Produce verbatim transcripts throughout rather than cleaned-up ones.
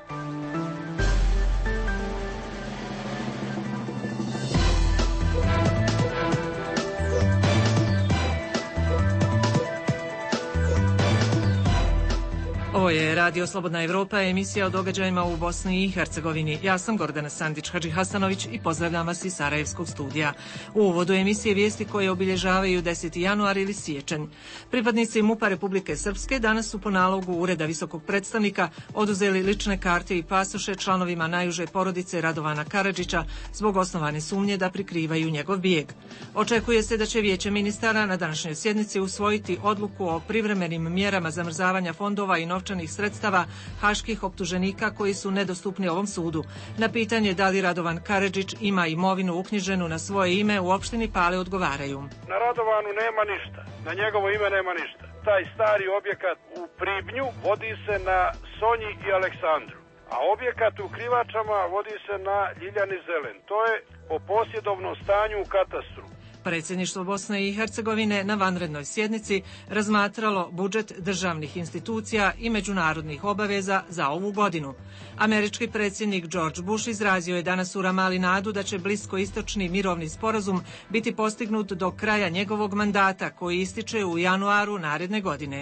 Ovo je Radio Slobodna Evropa, emisija o događajima u Bosni i Hercegovini. Ja sam Gordana Sandić-Hadžihasanović i pozdravljam vas iz Sarajevskog studija. U uvodu emisije vijesti koje obilježavaju deseti januar ili siječanj. Pripadnici MUP-a Republike Srpske danas su po nalogu Ureda visokog predstavnika oduzeli lične karte i pasoše članovima najuže porodice Radovana Karadžića zbog osnovane sumnje da prikrivaju njegov bijeg. Očekuje se da će Vijeće ministara na današnjoj sjednici usvojiti odluku o privremenim mjerama zamrzavanja fondova i novčanih sredstava haških optuženika koji su nedostupni ovom sudu. Na pitanje da li Radovan Karadžić ima imovinu uknjiženu na svoje ime u opštini Pale odgovaraju. Na Radovanu nema ništa, na njegovo ime nema ništa. Taj stari objekat u Pribnju vodi se na Sonji i Aleksandru, a objekat u Krivačama vodi se na Ljiljani Zelen. To je po posjedovnom stanju u katastru. Predsjedništvo Bosne i Hercegovine na vanrednoj sjednici razmatralo budžet državnih institucija i međunarodnih obaveza za ovu godinu. Američki predsjednik George Bush izrazio je danas u Ramali nadu da će bliskoistočni mirovni sporazum biti postignut do kraja njegovog mandata koji ističe u januaru naredne godine.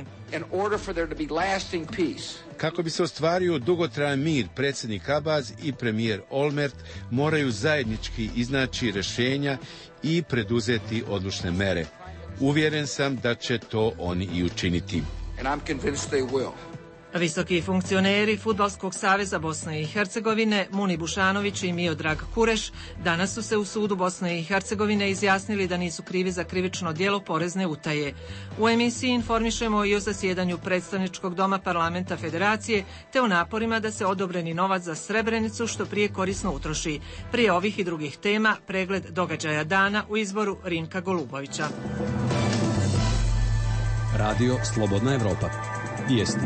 Kako bi se ostvario dugotrajan mir, predsjednik Abaz i premijer Olmert moraju zajednički iznaći rješenja i preduzeti odlučne mere. Uvjeren sam da će to oni i učiniti. Visoki funkcioneri Fudbalskog saveza Bosne i Hercegovine Muni Bušanović i Miodrag Kureš danas su se u sudu Bosne i Hercegovine izjasnili da nisu krivi za krivično djelo porezne utaje. U emisiji informišemo i o zasjedanju predstavničkog doma parlamenta Federacije te o naporima da se odobreni novac za Srebrenicu što prije korisno utroši. Prije ovih i drugih tema pregled događaja dana u izboru Rinka Golubovića. Radio Slobodna Evropa. Vijesti.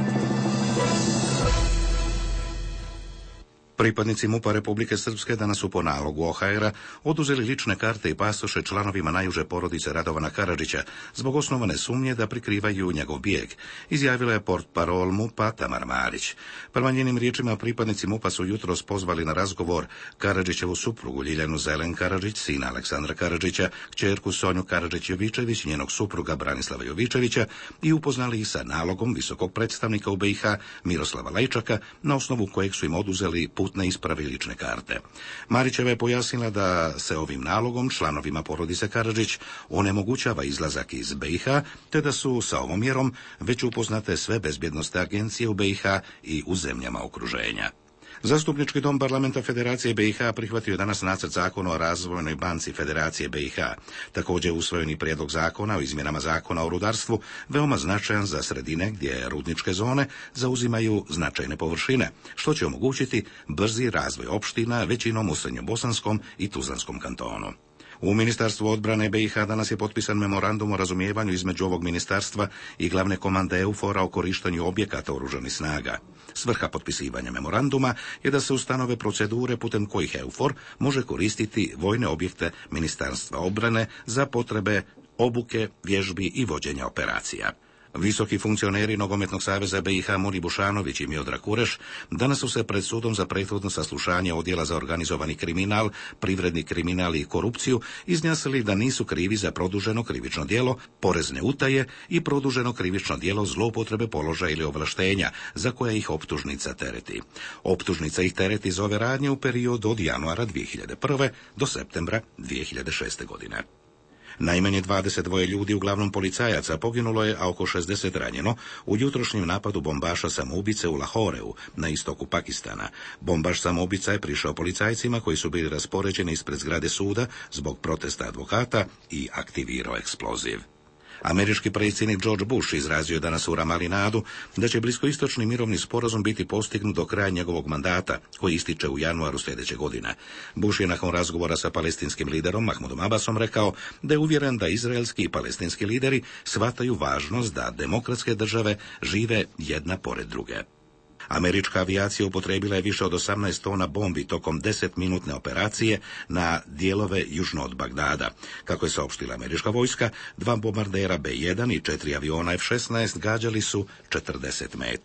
Pripadnici MUP-a Republike Srpske danas su po nalogu O H R-a oduzeli lične karte i pasoše članovima najuže porodice Radovana Karadžića zbog osnovane sumnje da prikrivaju njegov bijeg, izjavila je portparol MUP-a Tamara Marić. Prema njenim riječima, pripadnici MUP-a su jutros pozvali na razgovor Karadžićevu suprugu Ljiljanu Zelen Karadžić, sina Aleksandra Karadžića, kćerku Sonju Karadžić-Jovičević, njenog supruga Branislava Jovičevića i upoznali ih sa nalogom visokog predstavnika u B i H Miroslava Lajčaka, na osnovu kojeg su im oduzeli putne isprave i lične karte. Marićeva je pojasnila da se ovim nalogom članovima porodice Karadžić onemogućava izlazak iz B i H, te da su sa ovom mjerom već upoznate sve bezbjednosne agencije u B i H i u zemljama okruženja. Zastupnički dom parlamenta Federacije B i H prihvatio danas nacrt zakona o razvojnoj banci Federacije B i H. Također usvojeni prijedlog zakona o izmjenama zakona o rudarstvu, veoma značajan za sredine gdje rudničke zone zauzimaju značajne površine, što će omogućiti brzi razvoj opština većinom u Srednjobosanskom i Tuzlanskom kantonu. U Ministarstvu odbrane B i H danas je potpisan memorandum o razumijevanju između ovog ministarstva i glavne komande EUFOR-a o korištenju objekata oružanih snaga. Svrha potpisivanja memoranduma je da se ustanove procedure putem kojih EUFOR može koristiti vojne objekte Ministarstva odbrane za potrebe obuke, vježbi i vođenja operacija. Visoki funkcioneri Nogometnog saveza B i H Muni Bušanović i Miodrag Kureš danas su se pred sudom za prethodno saslušanje Odjela za organizovani kriminal, privredni kriminal i korupciju izjasnili da nisu krivi za produženo krivično djelo porezne utaje i produženo krivično djelo zloupotrebe položaja ili ovlaštenja za koje ih optužnica tereti. Optužnica ih tereti za ove radnje u periodu od januara dvije hiljade prve do septembra dvije hiljade šeste godine. Najmanje dvadeset dva ljudi, uglavnom policajaca, poginulo je, a oko šezdeset ranjeno u jutrošnjem napadu bombaša samoubice u Lahoreu, na istoku Pakistana. Bombaš samoubica je prišao policajcima koji su bili raspoređeni ispred zgrade suda zbog protesta advokata i aktivirao eksploziv. Američki predsjednik George Bush izrazio je danas u Ramali nadu da će bliskoistočni mirovni sporazum biti postignut do kraja njegovog mandata, koji ističe u januaru sljedeće godine. Bush je nakon razgovora sa palestinskim liderom Mahmudom Abbasom rekao da je uvjeren da izraelski i palestinski lideri shvataju važnost da demokratske države žive jedna pored druge. Američka avijacija upotrijebila je više od osamnaest tona bombi tokom desetminutne operacije na dijelove južno od Bagdada. Kako je saopštila američka vojska, dva bombardera B jedan i četiri aviona F šesnaest gađali su četrdeset meta.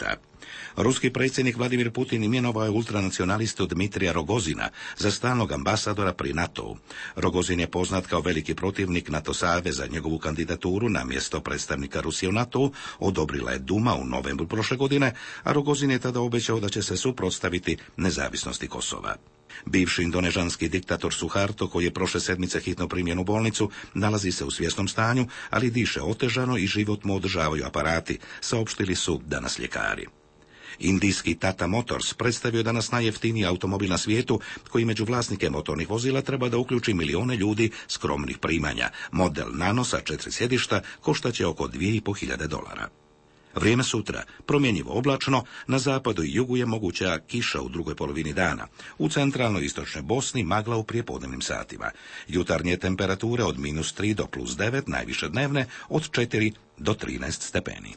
Ruski predsjednik Vladimir Putin imenovao je ultranacionalistu Dmitrija Rogozina za stalnog ambasadora pri NATO-u. Rogozin je poznat kao veliki protivnik NATO saveza. Njegovu kandidaturu na mjesto predstavnika Rusije u NATO-u odobrila je Duma u novembru prošle godine, a Rogozin je tada obećao da će se suprotstaviti nezavisnosti Kosova. Bivši indonežanski diktator Suharto, koji je prošle sedmice hitno primljen u bolnicu, nalazi se u svjesnom stanju, ali diše otežano i život mu održavaju aparati, saopštili su danas ljekari. Indijski Tata Motors predstavio danas najjeftiniji automobil na svijetu, koji među vlasnike motornih vozila treba da uključi milione ljudi skromnih primanja. Model Nano sa četiri sjedišta koštaće oko dvije i po hiljade dolara. Vrijeme sutra, promjenjivo oblačno, na zapadu i jugu je moguća kiša u drugoj polovini dana. U centralnoj i istočnoj Bosni magla u prijepodnevnim satima. Jutarnje temperature od minus tri do plus devet, najviše dnevne od četiri do trinaest stepeni.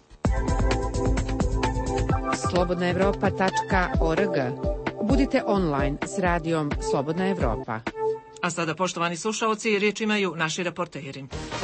slobodna europa tačka org. Budite online s radijom Slobodna Evropa. A sada, poštovani slušaoci, riječ imaju naši reporteri.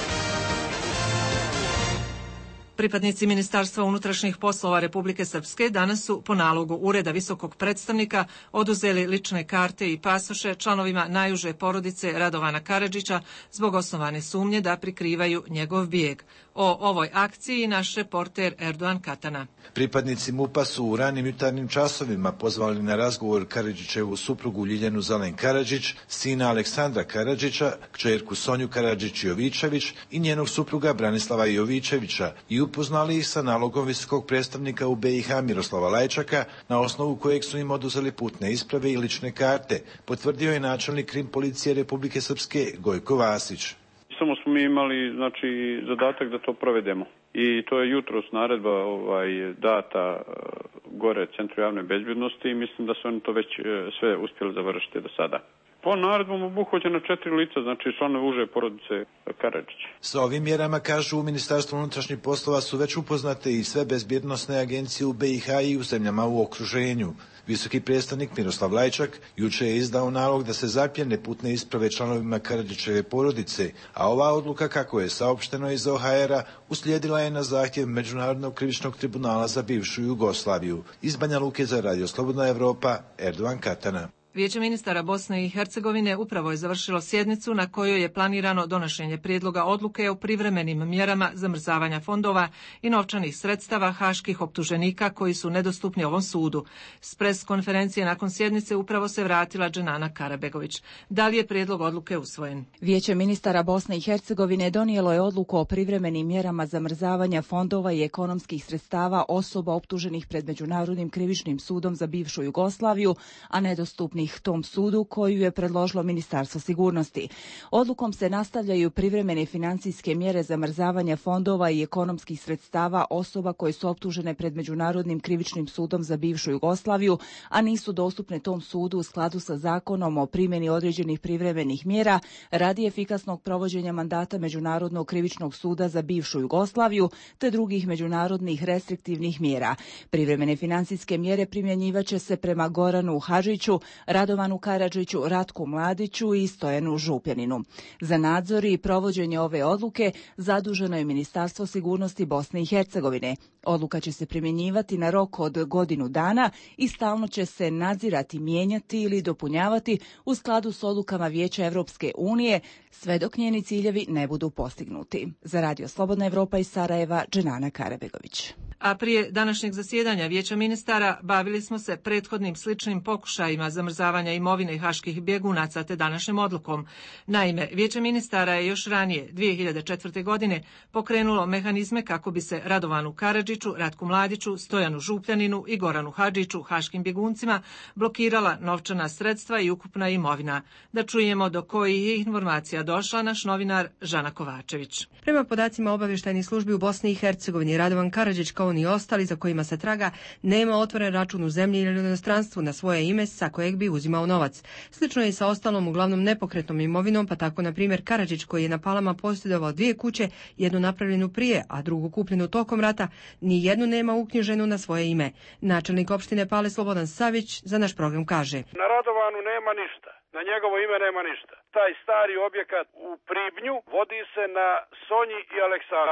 Pripadnici Ministarstva unutrašnjih poslova Republike Srpske danas su po nalogu Ureda visokog predstavnika oduzeli lične karte i pasoše članovima najuže porodice Radovana Karadžića zbog osnovane sumnje da prikrivaju njegov bijeg. O ovoj akciji naš reporter Erdogan Katana. Pripadnici MUP-a su u ranim jutarnjim časovima pozvali na razgovor Karadžićevu suprugu Ljiljanu Zelen Karadžić, sina Aleksandra Karadžića, kćerku Sonju Karadžić-Jovičević i njenog supruga Branislava Jovičevića i upoznali ih sa nalogom visokog predstavnika u B i H Miroslava Lajčaka, na osnovu kojeg su im oduzeli putne isprave i lične karte, potvrdio je načelnik Krim policije Republike Srpske Gojko Vasić. Samo smo mi imali, znači, zadatak da to provedemo. I to je jutros naredba ovaj, data gore Centru javne bezbjednosti i mislim da su oni to već sve uspjeli završiti do sada. Po naredbom obuhvaćena četiri lica, znači članovi uže porodice Karadžić. Sa ovim mjerama, kažu u Ministarstvu unutrašnjih poslova, su već upoznate i sve bezbjednosne agencije u B i H i u zemljama u okruženju. Visoki predstavnik Miroslav Lajčak juče je izdao nalog da se zapljene putne isprave članovima Karadžićeve porodice, a ova odluka, kako je saopšteno iz O H R-a, uslijedila je na zahtjev Međunarodnog krivičnog tribunala za bivšu Jugoslaviju. Iz Banja Luke za Radio Slobodna Evropa, Erdogan Katana. Vijeće ministara Bosne i Hercegovine upravo je završilo sjednicu na kojoj je planirano donošenje prijedloga odluke o privremenim mjerama zamrzavanja fondova i novčanih sredstava haških optuženika koji su nedostupni ovom sudu. S pres konferencije nakon sjednice upravo se vratila Dženana Karabegović. Da li je prijedlog odluke usvojen? Vijeće ministara Bosne i Hercegovine donijelo je odluku o privremenim mjerama zamrzavanja fondova i ekonomskih sredstava osoba optuženih pred Međunarodnim krivičnim sudom za bivšu Jugoslaviju, a nedostupni tom sudu koju je predložilo Ministarstvo sigurnosti. Odlukom se nastavljaju privremene financijske mjere zamrzavanja fondova i ekonomskih sredstava osoba koje su optužene pred Međunarodnim krivičnim sudom za bivšu Jugoslaviju, a nisu dostupne tom sudu u skladu sa zakonom o primjeni određenih privremenih mjera radi efikasnog provođenja mandata Međunarodnog krivičnog suda za bivšu Jugoslaviju te drugih međunarodnih restriktivnih mjera. Privremene financijske mjere primjenjivaće se prema Goranu Hadžiću, Radovanu Karadžiću, Ratku Mladiću i Stojanu Župljaninu. Za nadzor i provođenje ove odluke zaduženo je Ministarstvo sigurnosti Bosne i Hercegovine. Odluka će se primjenjivati na rok od godinu dana i stalno će se nadzirati, mijenjati ili dopunjavati u skladu s odlukama Vijeća Evropske unije, sve dok njeni ciljevi ne budu postignuti. Za Radio Slobodna Evropa iz Sarajeva, Dženana Karabegović. A prije današnjeg zasjedanja Vijeća ministara bavili smo se prethodnim sličnim pokušajima zamrzavanja imovine haških bjegunaca te današnjom odlukom. Naime, Vijeće ministara je još ranije, dvije hiljade četvrte. godine, pokrenulo mehanizme kako bi se Radovanu Karadžiću, Ratku Mladiću, Stojanu Župljaninu i Goranu Hadžiću, haškim bjeguncima, blokirala novčana sredstva i ukupna imovina. Da čujemo do kojih je informacija došla naš novinar Žana Kovačević. Prema podacima obavještajnih službi u Bosni i Hercegovini, Radovan Karadžić kao ni ostali za kojima se traga nema otvoren račun u zemlji ili inostranstvu na svoje ime sa kojeg bi uzimao novac. Slično je i sa ostalom uglavnom nepokretnom imovinom, pa tako na primjer Karadžić koji je na Palama posjedovao dvije kuće, jednu napravljenu prije, a drugu kupljenu tokom rata, ni jednu nema uknjiženu na svoje ime. Načelnik opštine Pale Slobodan Savić za naš program kaže: Na Radovanu nema ništa. Na njegovo ime nema ništa. Taj stari objekat u Pribnju vodi se na Sonji i Aleksandru.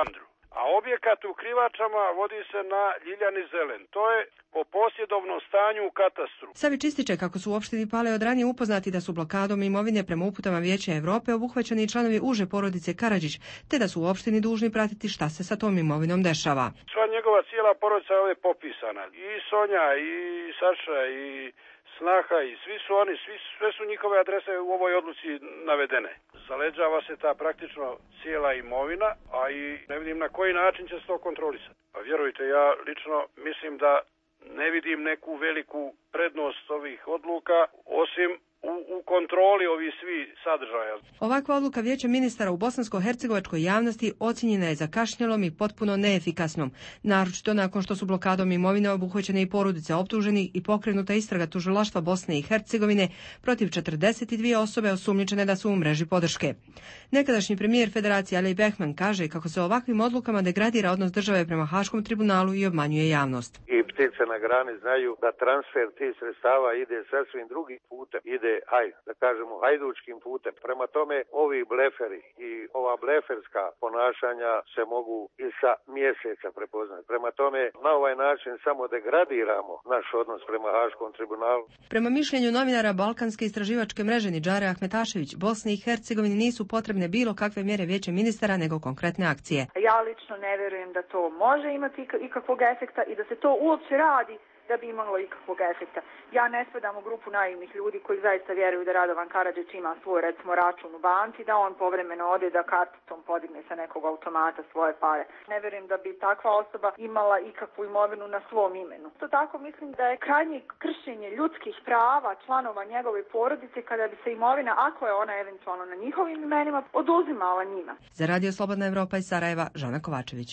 a objekat u Krivačama vodi se na Ljiljani Zelen. To je po posjedovnom stanju u katastru. Savić ističe kako su u opštini Pale od ranije upoznati da su blokadom imovine prema uputama Vijeća Evrope obuhvaćeni i članovi uže porodice Karadžić, te da su u opštini dužni pratiti šta se sa tom imovinom dešava. Sva njegova cijela porodica je ovdje popisana. I Sonja, i Saša, i Snaha, i svi su oni, svi, sve su njihove adrese u ovoj odluci navedene. Zaleđava se ta praktično cijela imovina, a i ne vidim na koji način će se to kontrolisati. Pa vjerujte, ja lično mislim da ne vidim neku veliku prednost ovih odluka, osim u, u kontroli ovih svi sadržaja. Ovakva odluka Vijeća ministara u bosansko-hercegovačkoj javnosti ocjenjena je zakašnjelom i potpuno neefikasnom, naročito nakon što su blokadom imovine obuhvaćene i porodice optuženih i pokrenuta istraga tužilaštva Bosne i Hercegovine protiv četrdeset dvije osobe osumnjičene da su u mreži podrške. Nekadašnji premijer Federacije Ali Behman kaže kako se ovakvim odlukama degradira odnos države prema Haškom tribunalu i obmanjuje javnost. I ptice na grani znaju da transfer tih sredstava ide sasvim drugim putem, ide haj, da kažemo hajdučkim putem. Prema tome, ovi bleferi i ova bleferska ponašanja se mogu i sa mjeseca prepoznati. Prema tome, na ovaj način samo degradiramo naš odnos prema Haškom tribunalu. Prema mišljenju novinara Balkanske istraživačke mreže Nidžare Ahmetašević, Bosni i Hercegovini nisu potrebne bilo kakve mjere Vijeća ministara nego konkretne akcije. Ja lično ne vjerujem da to može imati ikakvog efekta i da se to uopće radi da bi imalo ikakvog efekta. Ja ne spadam u grupu naivnih ljudi koji zaista vjeruju da Radovan Karadžić ima svoj, recimo, račun u banci, da on povremeno ode da karticom podigne sa nekog automata svoje pare. Ne vjerujem da bi takva osoba imala ikakvu imovinu na svom imenu. To tako mislim da je krajnje kršenje ljudskih prava članova njegove porodice kada bi se imovina, ako je ona eventualno na njihovim imenima, oduzimala njima. Za Radio Slobodna Evropa iz Sarajeva, Žana Kovačević.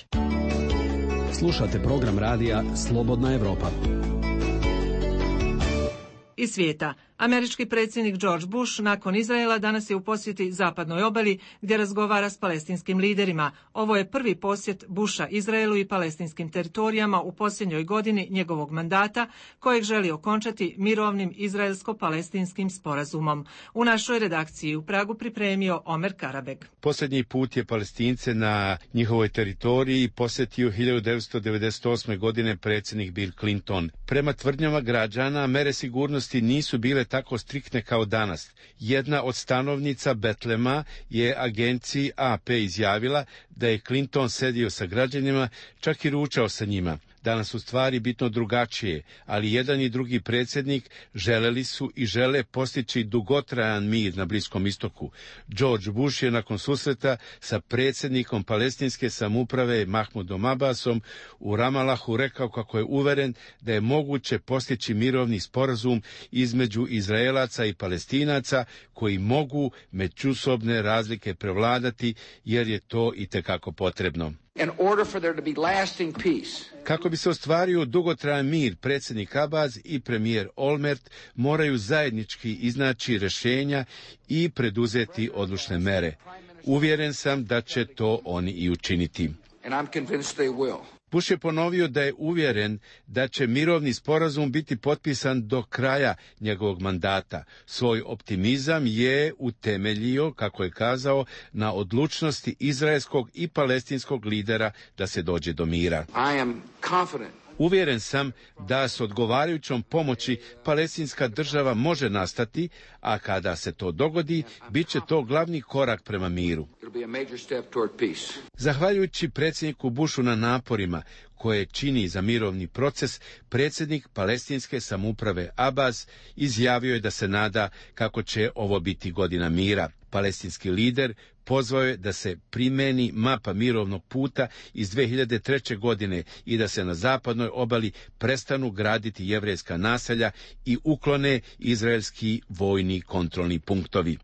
Slušate program radija Slobodna Evropa. Iz svijeta. Američki predsjednik George Bush nakon Izraela danas je u posjeti zapadnoj obali gdje razgovara s palestinskim liderima. Ovo je prvi posjet Busha Izraelu i palestinskim teritorijama u posljednjoj godini njegovog mandata kojeg želi okončati mirovnim izraelsko-palestinskim sporazumom. U našoj redakciji u Pragu pripremio Omer Karabek. Posljednji put je Palestince na njihovoj teritoriji posjetio hiljadu devetsto devedeset osme. godine predsjednik Bill Clinton. Prema tvrdnjama građana, mere sigurnosti nisu bile tako striktne kao danas. Jedna od stanovnica Betlema je agenciji A P izjavila da je Clinton sedio sa građanima, čak i ručao sa njima. Danas u stvari bitno drugačije, ali jedan i drugi predsjednik želeli su i žele postići dugotrajan mir na Bliskom istoku. George Bush je nakon susreta sa predsjednikom palestinske samouprave Mahmudom Abbasom u Ramalahu rekao kako je uveren da je moguće postići mirovni sporazum između Izraelaca i Palestinaca koji mogu međusobne razlike prevladati jer je to itekako potrebno. In order for there to be lasting peace. Kako bi se ostvario dugotrajan mir, predsjednik Abbas i premijer Olmert moraju zajednički iznaći rješenja i preduzeti odlučne mere. Uvjeren sam da će to oni i učiniti. And I'm convinced they will. Bush je ponovio da je uvjeren da će mirovni sporazum biti potpisan do kraja njegovog mandata. Svoj optimizam je utemeljio, kako je kazao, na odlučnosti izraelskog i palestinskog lidera da se dođe do mira. I am confident. Uvjeren sam da s odgovarajućom pomoći palestinska država može nastati, a kada se to dogodi, bit će to glavni korak prema miru. Zahvaljujući predsjedniku Bushu na naporima koje čini za mirovni proces, predsjednik palestinske samouprave Abbas izjavio je da se nada kako će ovo biti godina mira. Palestinski lider pozvao je da se primeni mapa mirovnog puta iz dve hiljade treće. godine i da se na zapadnoj obali prestanu graditi jevrejska naselja i uklone izraelski vojni kontrolni punktovi.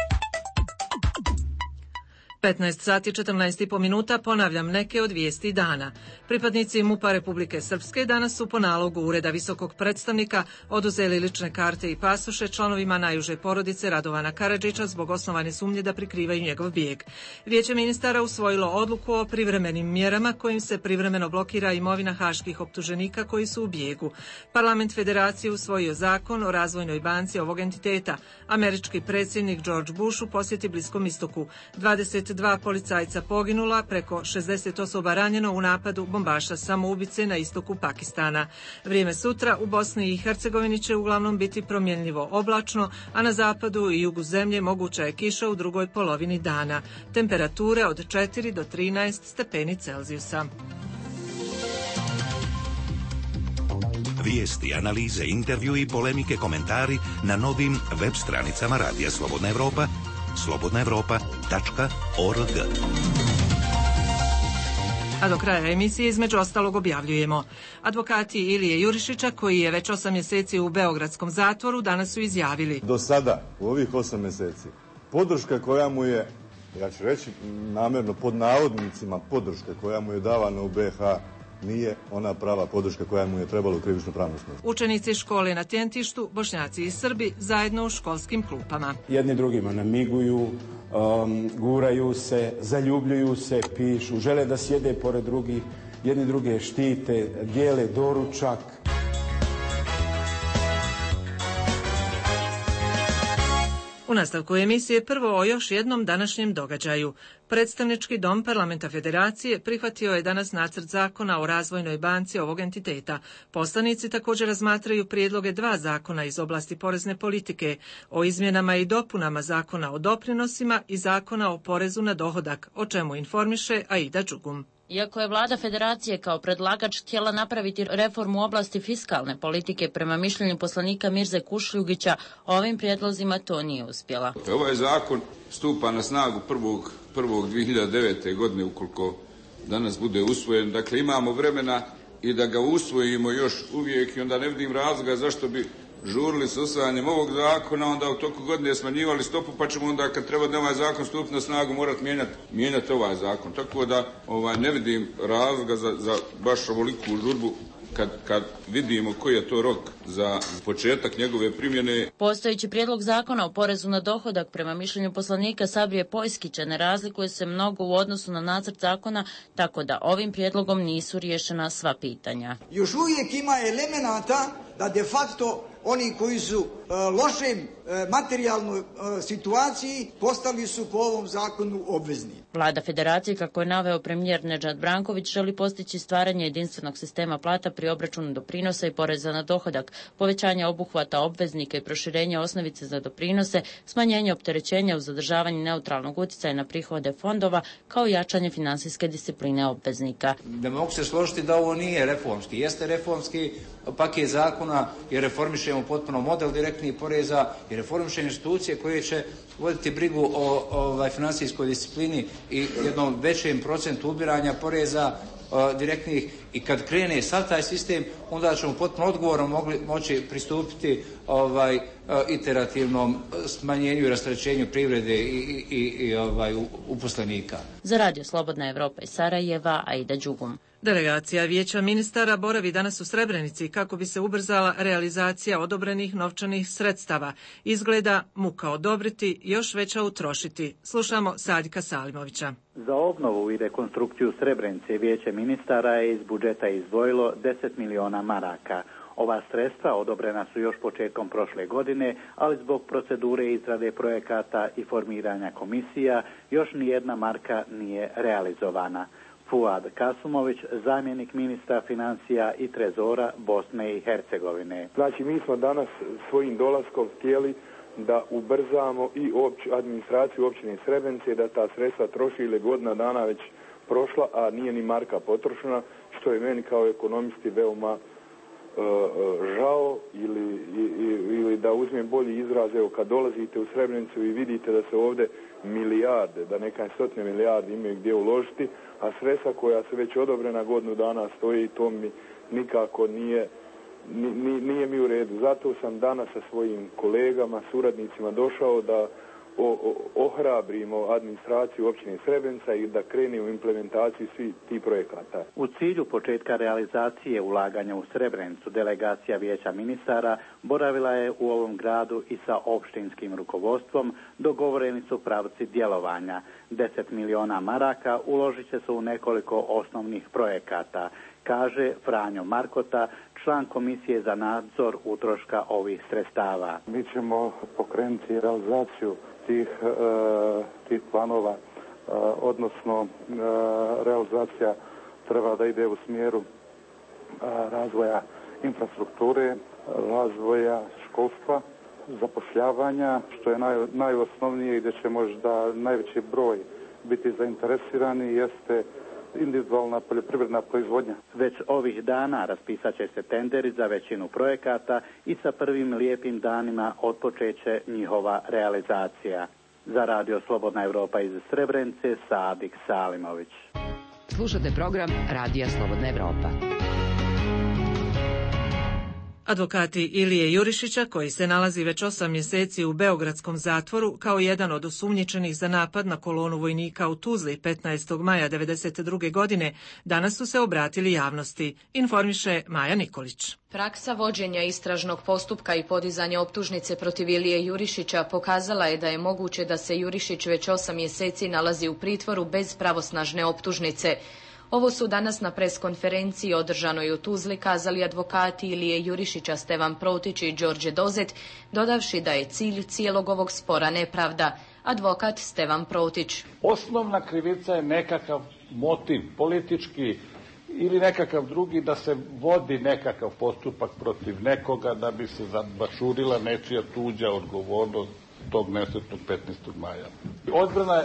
petnaest sati četrnaest i po minuta, ponavljam neke od vijesti dana. Pripadnici MUP-a Republike Srpske danas su po nalogu Ureda visokog predstavnika oduzeli lične karte i pasoše članovima najuže porodice Radovana Karadžića zbog osnovane sumnje da prikrivaju njegov bijeg. Vijeće ministara usvojilo odluku o privremenim mjerama kojim se privremeno blokira imovina haških optuženika koji su u bijegu. Parlament Federacije usvojio zakon o razvojnoj banci ovog entiteta. Američki predsjednik George Bush u posjeti Bliskom istoku. dvadeset dva policajca poginula, preko šezdeset osoba ranjeno u napadu bombaša samoubice na istoku Pakistana. Vrijeme sutra u Bosni i Hercegovini će uglavnom biti promjenljivo oblačno, a na zapadu i jugu zemlje moguća je kiša u drugoj polovini dana. Temperature od četiri do trinaest stepeni Celzijusa. Vijesti, analize, intervju i polemike, komentari na novim web stranicama Radija Slobodna Evropa, slobodna evropa tačka org. A do kraja emisije između ostalog objavljujemo. Advokati Ilije Jurišića, koji je već osam mjeseci u beogradskom zatvoru, danas su izjavili: do sada, u ovih osam mjeseci, podrška koja mu je, ja ću reći namjerno pod navodnicima, podrška koja mu je davana u be ha nije ona prava podrška koja mu je trebala u krivično pravnom smislu. Učenici škole na Tjentištu, Bošnjaci i Srbi, zajedno u školskim klupama. Jedni drugima namiguju, um, guraju se, zaljubljuju se, pišu, žele da sjede pored drugih, jedni druge štite, dijele doručak. U nastavku emisije prvo o još jednom današnjem događaju. Predstavnički dom Parlamenta Federacije prihvatio je danas nacrt zakona o razvojnoj banci ovog entiteta. Poslanici također razmatraju prijedloge dva zakona iz oblasti porezne politike, o izmjenama i dopunama zakona o doprinosima i zakona o porezu na dohodak, o čemu informiše Aida Đugum. Iako je vlada Federacije kao predlagač htjela napraviti reformu u oblasti fiskalne politike, prema mišljenju poslanika Mirze Kušljugića, ovim prijedlozima to nije uspjela. Ovaj zakon stupa na snagu prvog dvije hiljade devete. godine, ukoliko danas bude usvojen. Dakle, imamo vremena i da ga usvojimo još uvijek i onda ne vidim razloga zašto bi žurili s usvajanjem ovog zakona, onda u toku godine smanjivali stopu, pa ćemo onda kad treba da ovaj zakon stupi na snagu morati mijenjati, mijenjati ovaj zakon. Tako da ovaj, ne vidim razloga za, za baš ovoliku žurbu kad, kad vidimo koji je to rok za početak njegove primjene. Postojeći prijedlog zakona o porezu na dohodak, prema mišljenju poslanika Sabrije Pojskića, ne razlikuje se mnogo u odnosu na nacrt zakona, tako da ovim prijedlogom nisu riješena sva pitanja. Još uvijek ima elemenata da de facto oni koji su uh, lošem uh, materijalnoj uh, situaciji postali su po ovom zakonu obvezni. Vlada Federacije, kako je naveo premijer Nedžad Branković, želi postići stvaranje jedinstvenog sistema plata pri obračunu doprinosa i poreza na dohodak, povećanje obuhvata obveznika i proširenje osnovice za doprinose, smanjenje opterećenja uz zadržavanje neutralnog utjecaja na prihode fondova, kao i jačanje financijske discipline obveznika. Ne mogu se složiti da ovo nije reformski. Jeste reformski paket zakona i reformišemo potpuno model direktnih poreza i reformišemo institucije koje će voditi brigu o, o financijskoj disciplini i jednom većem procentu ubiranja poreza o, direktnih, i kad krene sad taj sistem, onda ćemo potpuno odgovorno mogli, moći pristupiti ovaj, iterativnom smanjenju i rasterećenju privrede i, i, i ovaj, uposlenika. Za Radio Slobodna Evropa iz Sarajeva, Aida Đugum. Delegacija Vijeća ministara boravi danas u Srebrenici kako bi se ubrzala realizacija odobrenih novčanih sredstava. Izgleda muka odobriti, još veća utrošiti. Slušamo Sadika Salimovića. Za obnovu i rekonstrukciju Srebrenice Vijeće ministara je iz budžeta izdvojilo deset miliona maraka. Ova sredstva odobrena su još početkom prošle godine, ali zbog procedure izrade projekata i formiranja komisija još nijedna marka nije realizovana. Fuad Kasumović, zamjenik ministra financija i trezora Bosne i Hercegovine. Znači, mi smo danas svojim dolaskom htjeli da ubrzamo i opć, administraciju općine Srebrenice, da ta sredstva troši, ili godina dana već prošla, a nije ni marka potrošena, što je meni kao ekonomisti veoma uh, žao, ili, ili, ili da uzmem bolji izraz, evo kad dolazite u Srebrenicu i vidite da se ovdje milijarde, da neka stotine milijardi imaju gdje uložiti, a sredstva koja su već odobrena godinu dana stoji, i to mi nikako nije, nije mi u redu. Zato sam danas sa svojim kolegama, suradnicima došao da o, o, ohrabrimo administraciju općine Srebrenica i da krene u implementaciju svih tih projekata. U cilju početka realizacije ulaganja u Srebrenicu, delegacija Vijeća ministara boravila je u ovom gradu i sa opštinskim rukovodstvom. Dogovoreni su pravci djelovanja. deset miliona maraka uložit će se u nekoliko osnovnih projekata, kaže Franjo Markota, član komisije za nadzor utroška ovih sredstava. Mi ćemo pokrenuti realizaciju tih, e, tih planova odnosno realizacija treba da ide u smjeru razvoja infrastrukture, razvoja školstva, zapošljavanja, što je naj, najosnovnije i gdje će možda najveći broj biti zainteresirani jeste individualna poljoprivredna proizvodnja. Već ovih dana raspisat će se tenderi za većinu projekata i sa prvim lijepim danima otpočeće njihova realizacija. Za Radio Slobodna Evropa iz Srebrenice, Sadik Salimović. Slušate program Radija Slobodna Evropa. Advokati Ilije Jurišića, koji se nalazi već osam mjeseci u beogradskom zatvoru kao jedan od osumnjičenih za napad na kolonu vojnika u Tuzli petnaestog maja devedeset druge godine, danas su se obratili javnosti, informiše Maja Nikolić. Praksa vođenja istražnog postupka i podizanja optužnice protiv Ilije Jurišića pokazala je da je moguće da se Jurišić već osam mjeseci nalazi u pritvoru bez pravosnažne optužnice. Ovo su danas na preskonferenciji održanoj u Tuzli kazali advokati Ilije Jurišića Stevan Protić i Đorđe Dozet, dodavši da je cilj cijelog ovog spora nepravda. Advokat Stevan Protić. Osnovna krivica je nekakav motiv politički ili nekakav drugi da se vodi nekakav postupak protiv nekoga da bi se zabašurila nečija tuđa odgovornost tog nesretnog petnaestog maja. Odbrana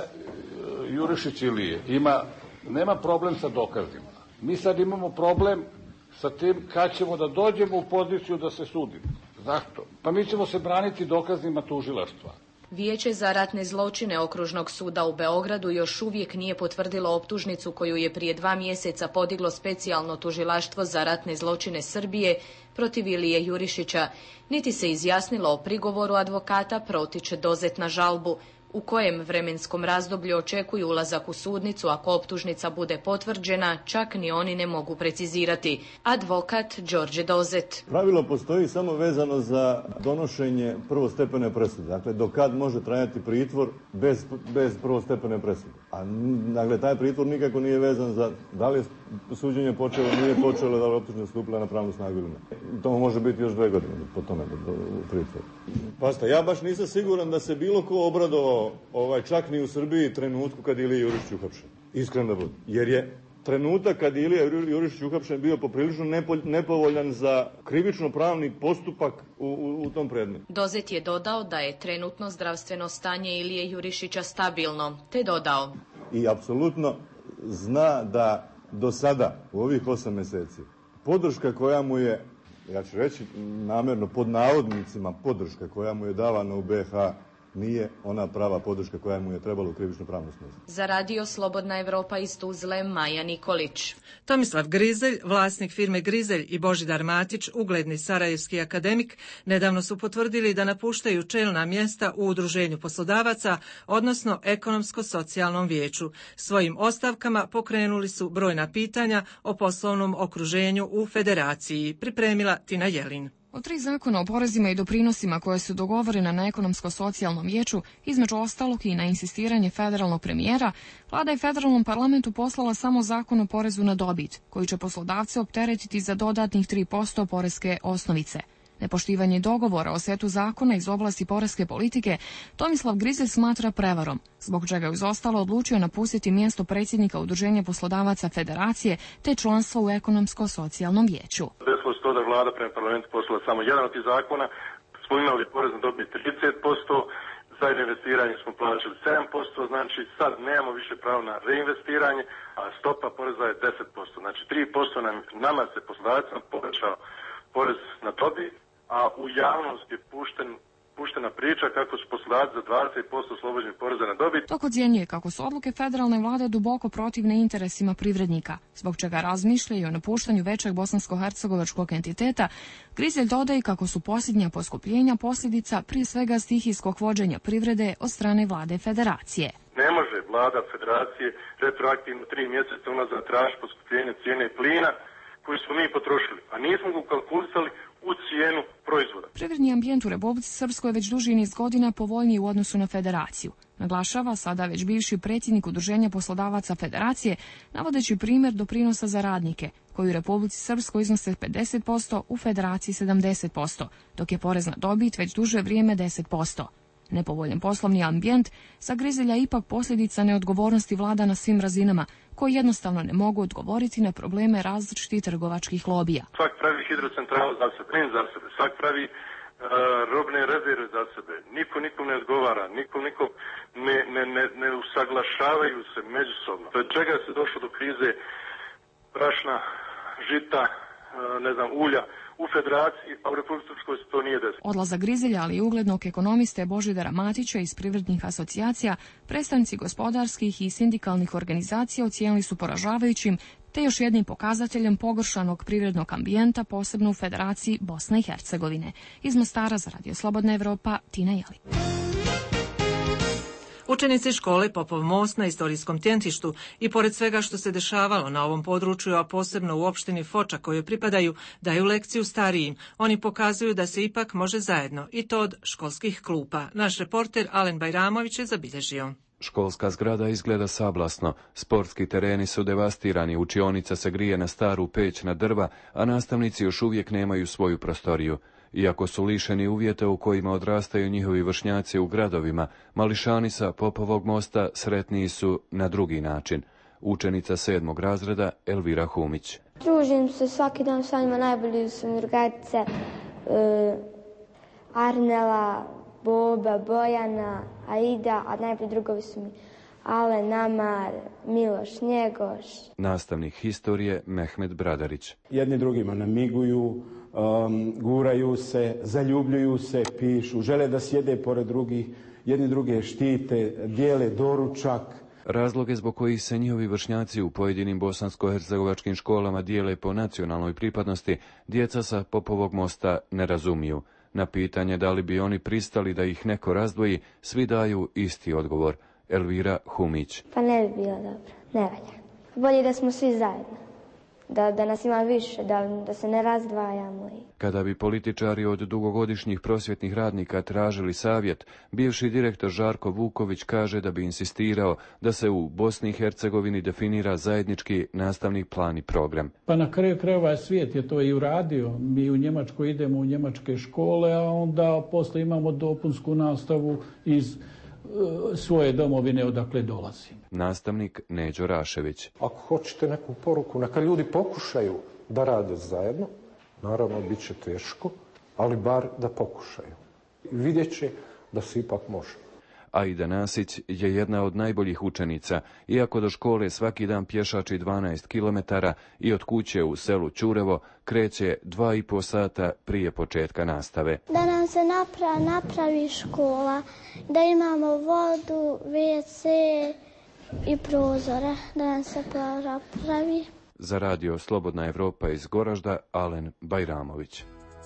Jurišić Ilije ima nema problem sa dokazima. Mi sad imamo problem sa tim kad ćemo da dođemo u poziciju da se sudimo. Zašto? Pa mi ćemo se braniti dokazima tužilaštva. Vijeće za ratne zločine Okružnog suda u Beogradu još uvijek nije potvrdilo optužnicu koju je prije dva mjeseca podiglo specijalno tužilaštvo za ratne zločine Srbije protiv Ilije Jurišića, niti se izjasnilo o prigovoru advokata Protić Dozet na žalbu, u kojem vremenskom razdoblju očekuju ulazak u sudnicu ako optužnica bude potvrđena, čak ni oni ne mogu precizirati. Advokat Đorđe Dozet. Pravilo postoji samo vezano za donošenje prvostepene presude. Dakle, do kad može trajati pritvor bez, bez prvostepene presude. A dakle, taj pritvor nikako nije vezan za da li je suđenje počelo, nije počelo, da li je optužnica stupila na pravnu snagu ili ne. To može biti još dve godine po tome do, do pritvoru. Pasta, ja baš nisam siguran da se bilo ko obradovao ovaj, čak ni u Srbiji trenutku kad Ilija Jurišić uhapšen. Iskreno da budu. Jer je trenutak kad Ilija Jurišić uhapšen bio poprilično nepo, nepovoljan za krivično-pravni postupak u, u, u tom predmetu. Dozet je dodao da je trenutno zdravstveno stanje Ilije Jurišića stabilno, te dodao. I apsolutno zna da do sada, u ovih osam mjeseci, podrška koja mu je, ja ću reći namjerno pod navodnicima, podrška koja mu je davana u be ha nije ona prava podrška koja mu je trebala u krivično-pravnom smislu. Za Radio Slobodna Evropa iz Tuzle, Maja Nikolić. Tomislav Grizelj, vlasnik firme Grizelj, i Božidar Matić, ugledni sarajevski akademik, nedavno su potvrdili da napuštaju čelna mjesta u Udruženju poslodavaca, odnosno Ekonomsko-socijalnom vijeću. Svojim ostavkama pokrenuli su brojna pitanja o poslovnom okruženju u federaciji, pripremila Tina Jelin. Od tri zakona o porezima i doprinosima koje su dogovorena na Ekonomsko-socijalnom vijeću, između ostalog i na insistiranje federalnog premijera, vlada je federalnom parlamentu poslala samo zakon o porezu na dobit, koji će poslodavce opteretiti za dodatnih tri posto poreske osnovice. Nepoštivanje dogovora o setu zakona iz oblasti poreske politike Tomislav Grizelj smatra prevarom, zbog čega je uz ostalo odlučio napustiti mjesto predsjednika Udruženja poslodavaca Federacije te članstvo u Ekonomsko-socijalnom vijeću. Desilo se to da vlada prema parlamentu poslala samo jedan od tih zakona, smo imali porez na dobit trideset posto, za investiranje smo plaćali sedam posto, znači sad nemamo više pravo na reinvestiranje, a stopa poreza je deset posto, znači tri posto nam, nama se poslodavacima povećao porez na dobit, a u javnost je pušten, puštena priča kako su poslodavci za dvadeset posto oslobođeni poreza na dobit. Dok ocjenjuje kako su odluke federalne vlade duboko protivne interesima privrednika, zbog čega razmišljaju o napuštanju većeg bosansko-hercegovačkog entiteta, Grizelj dodaje kako su posljednja poskupljenja posljedica prije svega stihijskog vođenja privrede od strane vlade federacije. Ne može vlada federacije retroaktivno tri mjeseca unazad tražiti poskupljenje cijene plina koji smo mi potrošili, a nismo ga ukalkulisali u cijenu proizvoda. Privredni ambijent u Republici Srpskoj je već duži niz godina povoljniji u odnosu na federaciju. Naglašava sada već bivši predsjednik Udruženja poslodavaca Federacije, navodeći primjer doprinosa za radnike, koji u Republici Srpskoj iznose pedeset posto, u Federaciji sedamdeset posto, dok je porez na dobit već duže vrijeme deset posto. Nepovoljan poslovni ambijent za Grizelja je ipak posljedica neodgovornosti vlada na svim razinama, koji jednostavno ne mogu odgovoriti na probleme različitih trgovačkih lobija. Svak pravi hidrocentralu za sebe, plin za sebe, svak pravi uh, robne rezerve za sebe. Niko nikom ne odgovara, nikom nikom ne, ne, ne, ne usaglašavaju se međusobno. Od čega se došlo do krize brašna, žita, uh, ne znam, ulja u Federaciji, a u Republici Srpskoj se to nije desilo. Odlazak Grizelja, ali i uglednog ekonomiste Božidara Matića iz privrednih asocijacija, predstavnici gospodarskih i sindikalnih organizacija ocijenili su poražavajućim, te još jednim pokazateljem pogoršanog privrednog ambijenta, posebno u Federaciji Bosne i Hercegovine. Iz Mostara za Radio Slobodna Evropa, Tina Jeli. Učenici škole Popov most na istorijskom Tjentištu i pored svega što se dešavalo na ovom području, a posebno u opštini Foča kojoj pripadaju, daju lekciju starijim. Oni pokazuju da se ipak može zajedno, i to od školskih klupa. Naš reporter Alen Bajramović je zabilježio. Školska zgrada izgleda sablasno, sportski tereni su devastirani, učionica se grije na staru peć na drva, a nastavnici još uvijek nemaju svoju prostoriju. Iako su lišeni uvjeta u kojima odrastaju njihovi vršnjaci u gradovima, mališani sa Popovog mosta sretniji su na drugi način. Učenica sedmog razreda Elvira Humić. Družim se svaki dan sa njima, najbolji su mi drugarice, e, Arnela, Boba, Bojana, Aida, a najbolji drugovi su mi Ale, Namar, Miloš, Njegoš. Nastavnik historije Mehmet Bradarić. Jedni drugima namiguju, um, guraju se, zaljubljuju se, pišu, žele da sjede pored drugih, jedni druge štite, dijele doručak. Razloge zbog kojih se njihovi vršnjaci u pojedinim bosansko-hercegovačkim školama dijele po nacionalnoj pripadnosti, djeca sa Popovog mosta ne razumiju. Na pitanje da li bi oni pristali da ih neko razdvoji, svi daju isti odgovor. Elvira Humić. Pa ne bi bilo dobro, ne valja. Bolje da smo svi zajedno, da, da nas ima više, da, da se ne razdvajamo. Kada bi političari od dugogodišnjih prosvjetnih radnika tražili savjet, bivši direktor Žarko Vuković kaže da bi insistirao da se u Bosni i Hercegovini definira zajednički nastavni plan i program. Pa na kraju krajeva svijet je to i uradio. Mi u Njemačkoj idemo u njemačke škole, a onda posle imamo dopunsku nastavu iz svoje domovine odakle dolazim. Nastavnik Neđo Rašević. Ako hoćete neku poruku, neka ljudi pokušaju da rade zajedno. Naravno, bit će teško, ali bar da pokušaju. Vidjet će da se ipak može. Aida Nasić je jedna od najboljih učenica, iako do škole svaki dan pješači dvanaest kilometara i od kuće u selu Ćurevo kreće dva i po sata prije početka nastave. Da nam se napravi, napravi škola, da imamo vodu, ve ce i prozore, da nam se napravi. Za Radio Slobodna Evropa iz Goražda, Alen Bajramović.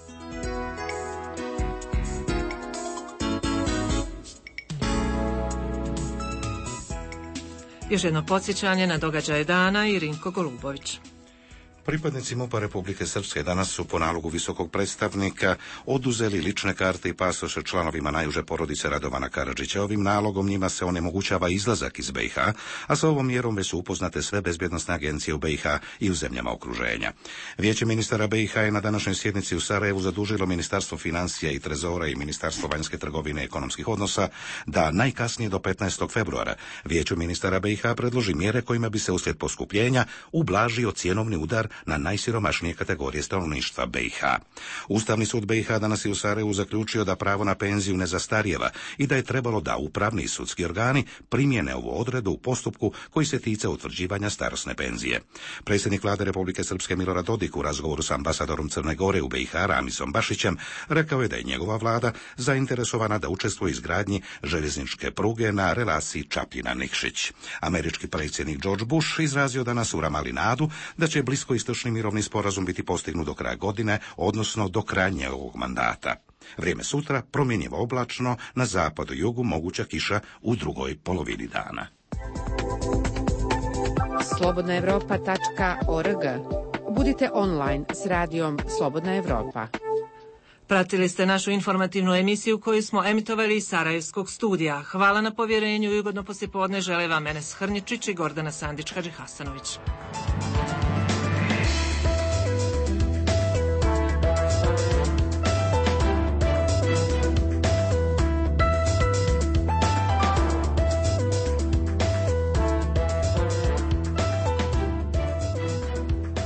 Još jedno podsjećanje na događaje dana i Rinko Golubović. Pripadnici MUP-a Republike Srpske danas su po nalogu visokog predstavnika oduzeli lične karte i pasoše članovima najuže porodice Radovana Karadžića. Ovim nalogom njima se onemogućava izlazak iz be i ha, a sa ovom mjerom već su upoznate sve bezbjednosne agencije u be i ha i u zemljama okruženja. Vijeće ministara be i ha je na današnjoj sjednici u Sarajevu zadužilo Ministarstvo financija i trezora i Ministarstvo vanjske trgovine i ekonomskih odnosa da najkasnije do petnaestog februara Vijeću ministara be i ha predloži mjere kojima bi se uslijed poskupljenja ublažio cjenovni udar na najsiromašnije kategorije stanovništva be i ha. Ustavni sud be i ha danas je u Sarajevu zaključio da pravo na penziju ne zastarijeva i da je trebalo da upravni i sudski organi primjene ovu odredbu u postupku koji se tiče utvrđivanja starosne penzije. Predsjednik vlade Republike Srpske Milorad Dodik u razgovoru s ambasadorom Crne Gore u be i ha Ramisom Bašićem rekao je da je njegova vlada zainteresovana da učestvuje u izgradnji željezničke pruge na relaciji Čapljina-Nikšić. Američki predsjednik George Bush izrazio danas u Ramali nadu da će blisko istočni mirovni sporazum biti postignut do kraja godine, odnosno do kraja njegovog mandata. Vrijeme sutra promjenjivo oblačno, na zapadu i jugu moguća kiša u drugoj polovini dana. slobodna evropa tačka org. Budite online s radijom Slobodna Evropa. Pratili ste našu informativnu emisiju koju smo emitovali iz Sarajevskog studija. Hvala na povjerenju i ugodno poslijepodne žele vam Enes Hrničić i Gordana Sandić-Hadžihasanović.